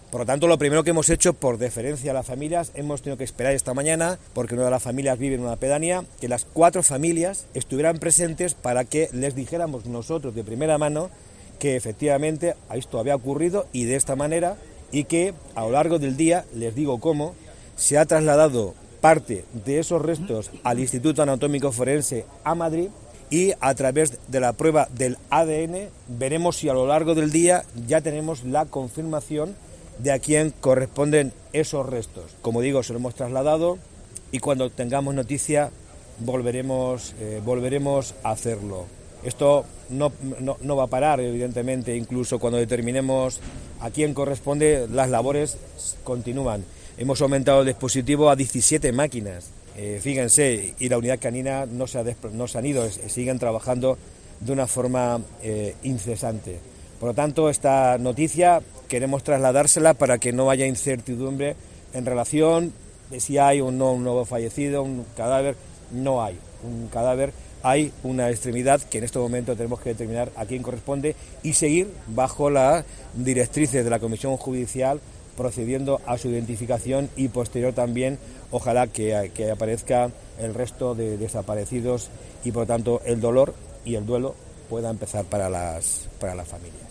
Por lo tanto, lo primero que hemos hecho, por deferencia a las familias, hemos tenido que esperar esta mañana, porque una de las familias vive en una pedanía, que las 4 familias estuvieran presentes para que les dijéramos nosotros de primera mano que efectivamente esto había ocurrido y de esta manera, y que a lo largo del día, les digo cómo, se ha trasladado parte de esos restos al Instituto Anatómico Forense a Madrid, y a través de la prueba del ADN veremos si a lo largo del día ya tenemos la confirmación de a quién corresponden esos restos. Como digo, se lo hemos trasladado y cuando tengamos noticia volveremos a hacerlo. Esto no va a parar, evidentemente, incluso cuando determinemos a quién corresponde, las labores continúan. Hemos aumentado el dispositivo a 17 máquinas. Fíjense, y la unidad canina no se han ido, siguen trabajando de una forma incesante. Por lo tanto, esta noticia queremos trasladársela para que no haya incertidumbre en relación de si hay o no un nuevo fallecido, un cadáver. No hay un cadáver, hay una extremidad que en este momento tenemos que determinar a quién corresponde y seguir bajo las directrices de la Comisión Judicial, procediendo a su identificación y posterior también, ojalá que aparezca el resto de desaparecidos y por lo tanto el dolor y el duelo pueda empezar para las familias.